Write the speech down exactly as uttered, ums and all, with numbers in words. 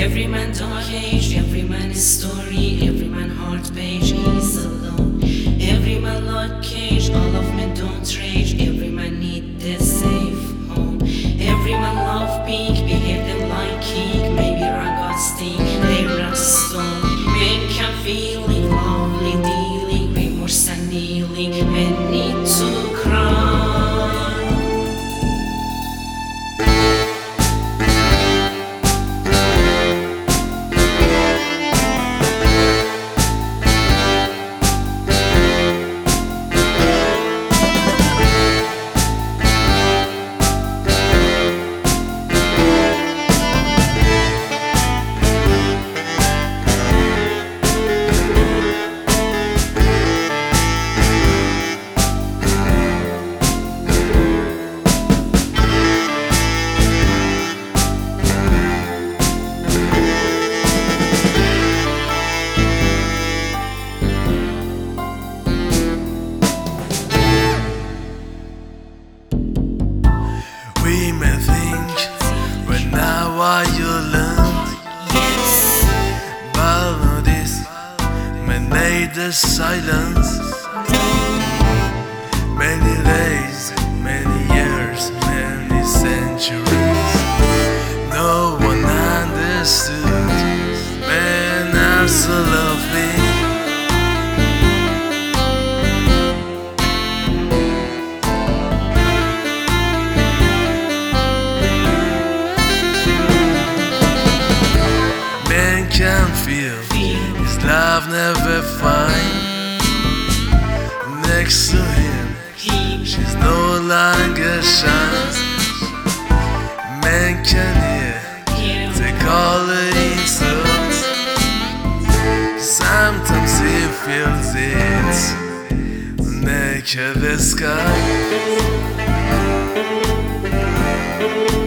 Every man dark age, every man is story, every man heart page is alone. Every man lock cage, all of men don't rage, every man need the safe home. Every man love pink, behave them like king, maybe wrong got sting, they rust stone. Men can feeling, lovely dealing, remorse and kneeling, men need to cry. We may think, but now what you learned, Yes, but notice, may need the silence. Many days, many years, many centuries, no one understood. Men are so lovely. Can feel his love never find. Next to him, she's no longer shines. Man can hear the color insults. Sometimes he feels it naked the sky.